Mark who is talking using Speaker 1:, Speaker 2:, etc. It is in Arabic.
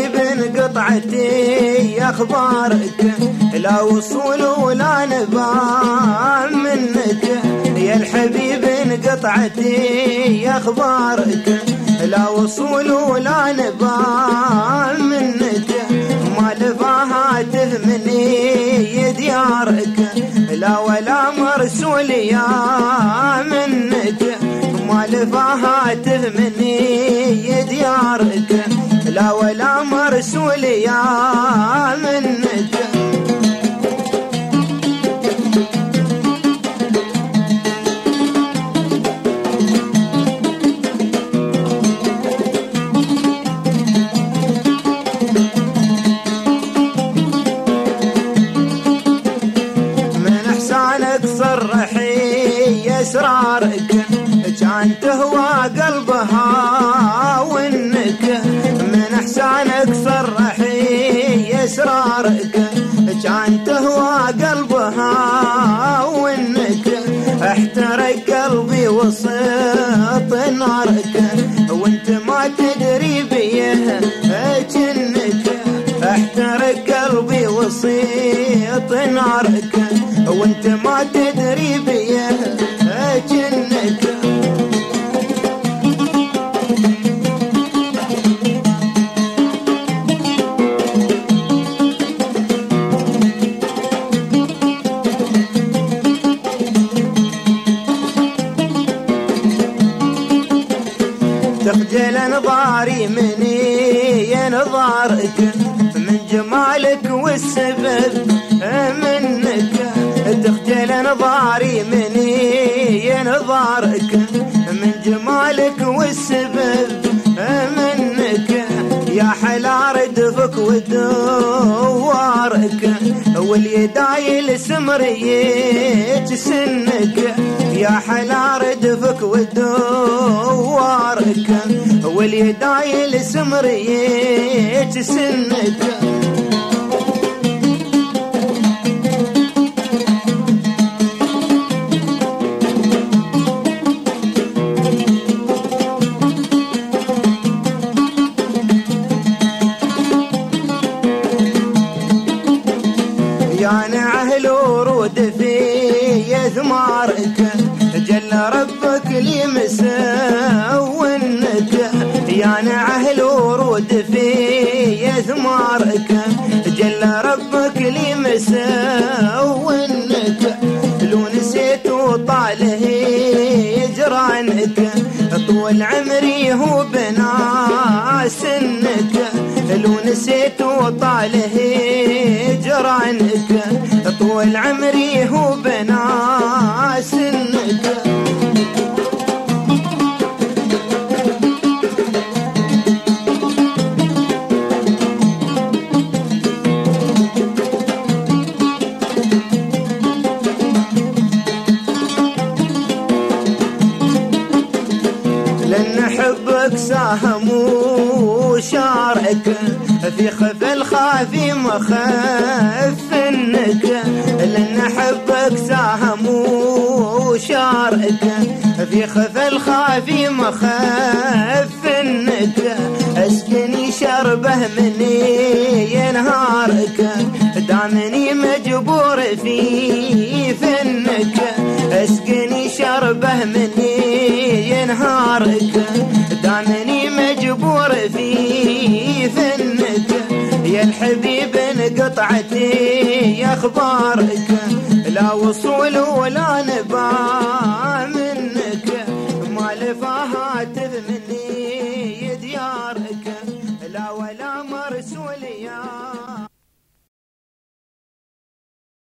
Speaker 1: الحبيب انقطعتي اخبارك، لا وصول ولا نبال منك. يا الحبيب انقطعتي اخبارك، لا وصول ولا نبال منك. ما لفاها تهمني ديارك، لا ولا مرسول يا منك. ما لفاها تهمني ديارك، لا ولا مرسول يا منك. صرحي اسرارك، كان تهوى قلبها وانك. من احسانك صرحي اسرارك، كان تهوى قلبها وانك. احترق قلبي وسط نارك، وانت ما تدري بيه جنك. احترق قلبي وسط نارك، وانت ما تدري بيه جنك. تخجل انظاري مني نظارك، من جمالك والسبب منك. تخجل انظاري مني نظارك، من جمالك والسبب منك. يا حلا ردفك ودوارك، واليدايل سمريت سنك. يا حلا ردفك ودوارك، واليدايل سمريت سنك. يعني أهل ورود في ثمارك، جل ربك لي مسونك. يعني أهل ورود في ثمارك، جل ربك لي مسونك. لو نسيت وطاله جرانك، طول عمري هو بنا سنك. لو نسيت وطاله جرانك، طول عمري هو بنا سنك. لن حبك ساهم وشارك، في خف الخافي مخفنك. لن حبك ساهم وشارك، في خف الخافي مخفنك. اسقني شربه مني ينهارك، دامني مجبور في فنك. اسقني شربه مني ينهارك، دامني مجبور في فنك. يا الحبيب انقطعتي اخبارك، لا وصول ولا نبا منك. ما لفاها تهمني